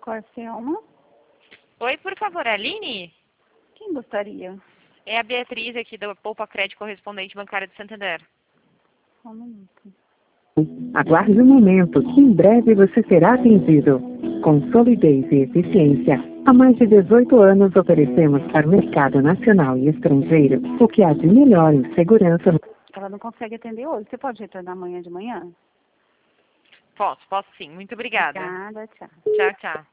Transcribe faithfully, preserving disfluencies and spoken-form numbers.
Corselma. Oi, por favor, Aline? Quem gostaria? É a Beatriz aqui do Poupa Crédito Correspondente Bancário de Santander. Só um minuto. Aguarde um momento, que em breve você será atendido. Com solidez e eficiência, há mais de dezoito anos oferecemos para o mercado nacional e estrangeiro o que há de melhor em segurança. Ela não consegue atender hoje. Você pode retornar amanhã de manhã? Posso, posso sim. Muito obrigada. Obrigada, tchau. Tchau, tchau.